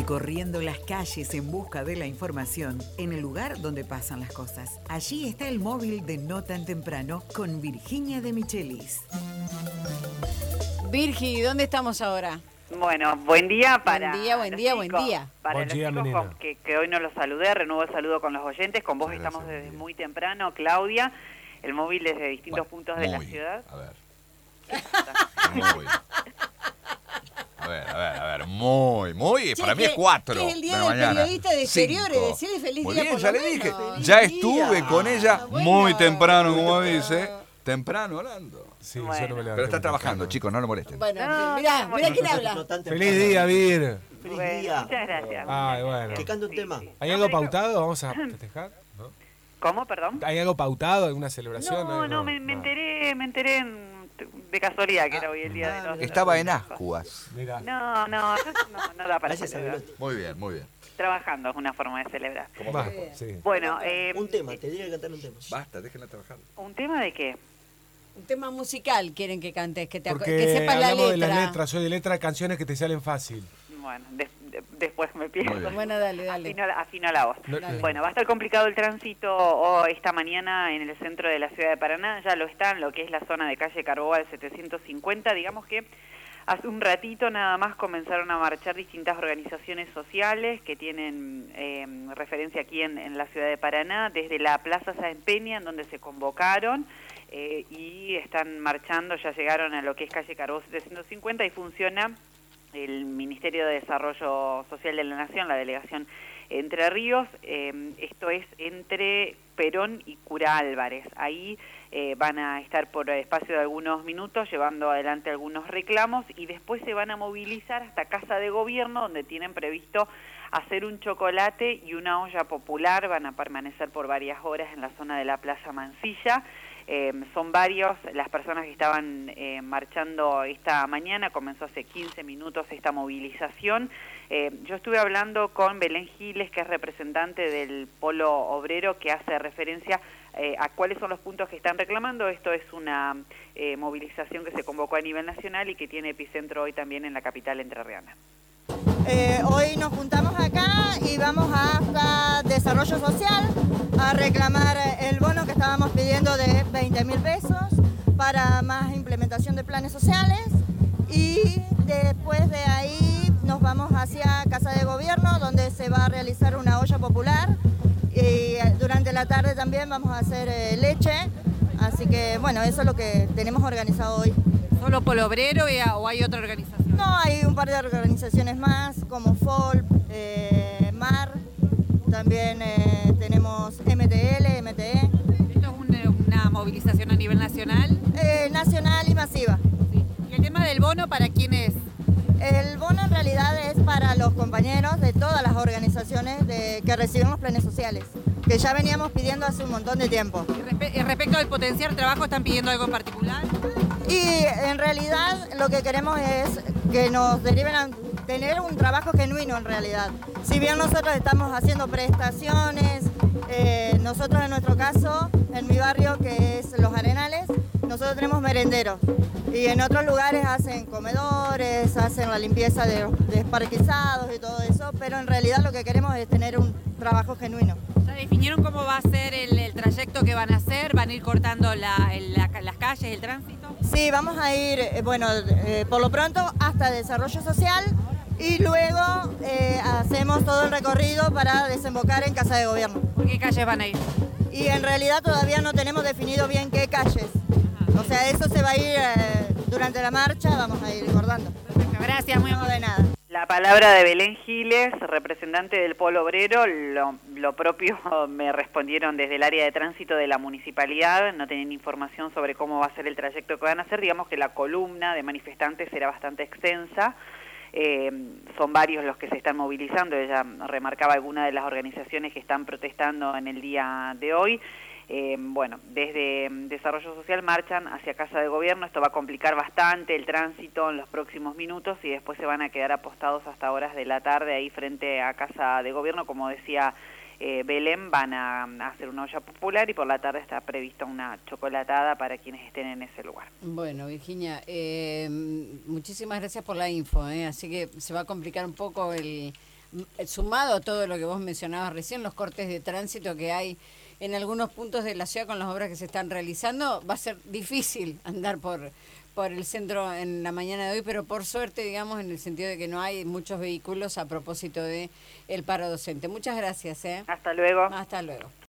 recorriendo las calles en busca de la información en el lugar donde pasan las cosas. Allí está el móvil de No Tan Temprano con Virginia de Michelis. Virgi, ¿dónde estamos ahora? Bueno, buen día para buen día. Para buen los día, chicos que hoy no los saludé, renuevo el saludo con los oyentes. Con vos Gracias, estamos desde muy temprano, Claudia. El móvil desde distintos puntos de la ciudad. A ver. Muy. A ver, muy. Che, para mí es 4 que es el día de la del mañana. periodista de exteriores, 5. decirle feliz Muy día bien, por ya lo le dije. menos. Ya Feliz estuve día. con ella Bueno. muy temprano, como dice. Temprano hablando. Sí, Bueno. yo no me levanté. Pero está muy trabajando, temprano. chicos, no lo molesten. Bueno, No, mirá bueno. quién habla. No tan Feliz temprano. día, Vir. Feliz Bueno, día. muchas gracias. Ay, bueno. Que cante un tema. ¿Hay algo pautado? ¿Vamos a festejar? ¿No? ¿Cómo, perdón? ¿Hay algo pautado? ¿Alguna celebración? No, me enteré de casualidad que era hoy el día de los... Estaba en Ascuas. Mira. No da para Gracias a celebrar. Velotti. Muy bien. Trabajando es una forma de celebrar. Va, sí. Bueno, Un tema, tendría que cantar un tema. Basta, déjenla trabajar. ¿un tema de qué? Un tema musical quieren que cantes, que Porque sepas la hablamos letra. de las letras, soy de letras de canciones que te salen fácil. Bueno, después me pierdo. Muy bien. Bueno, dale. Afino la voz. Dale. Bueno, va a estar complicado el tránsito esta mañana en el centro de la ciudad de Paraná. Ya lo está en lo que es la zona de calle Carbó 750. Digamos que hace un ratito nada más comenzaron a marchar distintas organizaciones sociales que tienen referencia aquí en la ciudad de Paraná, desde la Plaza Sáenz Peña, en donde se convocaron, y están marchando, ya llegaron a lo que es calle Carbó 750 y funciona el Ministerio de Desarrollo Social de la Nación, la delegación Entre Ríos, esto es entre Perón y Cura Álvarez. Ahí van a estar por espacio de algunos minutos llevando adelante algunos reclamos y después se van a movilizar hasta Casa de Gobierno, donde tienen previsto hacer un chocolate y una olla popular. Van a permanecer por varias horas en la zona de la Plaza Mansilla. Son varios las personas que estaban marchando esta mañana, comenzó hace 15 minutos esta movilización. Yo estuve hablando con Belén Giles, que es representante del Polo Obrero, que hace referencia a cuáles son los puntos que están reclamando. Esto es una movilización que se convocó a nivel nacional y que tiene epicentro hoy también en la capital entrerriana. Hoy nos juntamos acá y vamos hasta Desarrollo Social a reclamar el bono que estábamos pidiendo de 20.000 pesos para más implementación de planes sociales, y después de ahí nos vamos hacia Casa de Gobierno, donde se va a realizar una olla popular, y durante la tarde también vamos a hacer leche, así que bueno, eso es lo que tenemos organizado hoy. ¿Solo Polo Obrero o hay otra organización? No, hay un par de organizaciones más, como FOLP, MAR, también tenemos MTL, MTE. ¿Esto es una movilización a nivel nacional? Nacional y masiva. Sí. ¿Y el tema del bono para quién es? El bono en realidad es para los compañeros de todas las organizaciones que reciben los planes sociales, que ya veníamos pidiendo hace un montón de tiempo. ¿Y respecto al potenciar trabajo, están pidiendo algo en particular? Y en realidad lo que queremos es que nos deriven a tener un trabajo genuino en realidad. Si bien nosotros estamos haciendo prestaciones, nosotros en nuestro caso, en mi barrio que es Los Arenales, nosotros tenemos merenderos. Y en otros lugares hacen comedores, hacen la limpieza de desparquizados y todo eso, pero en realidad lo que queremos es tener un trabajo genuino. ¿Ya definieron cómo va a ser el trayecto que van a hacer? ¿Van a ir cortando las calles, el tránsito? Sí, vamos a ir, por lo pronto hasta Desarrollo Social y luego hacemos todo el recorrido para desembocar en Casa de Gobierno. ¿Por qué calles van a ir? Y en realidad todavía no tenemos definido bien qué calles. O sea, eso se va a ir durante la marcha, vamos a ir acordando. Perfecto, gracias, muy amable. De nada. La palabra de Belén Giles, representante del Polo Obrero. Lo propio me respondieron desde el área de tránsito de la municipalidad. No tenían información sobre cómo va a ser el trayecto que van a hacer. Digamos que la columna de manifestantes será bastante extensa. Son varios los que se están movilizando. Ella remarcaba algunas de las organizaciones que están protestando en el día de hoy. Bueno, desde Desarrollo Social marchan hacia Casa de Gobierno. Esto va a complicar bastante el tránsito en los próximos minutos y después se van a quedar apostados hasta horas de la tarde ahí frente a Casa de Gobierno. Como decía Belén, van a hacer una olla popular y por la tarde está prevista una chocolatada para quienes estén en ese lugar. Bueno, Virginia, muchísimas gracias por la info, así que se va a complicar un poco el sumado a todo lo que vos mencionabas recién, los cortes de tránsito que hay en algunos puntos de la ciudad con las obras que se están realizando, va a ser difícil andar por el centro en la mañana de hoy, pero por suerte, digamos, en el sentido de que no hay muchos vehículos a propósito de el paro docente. Muchas gracias. Hasta luego. Hasta luego.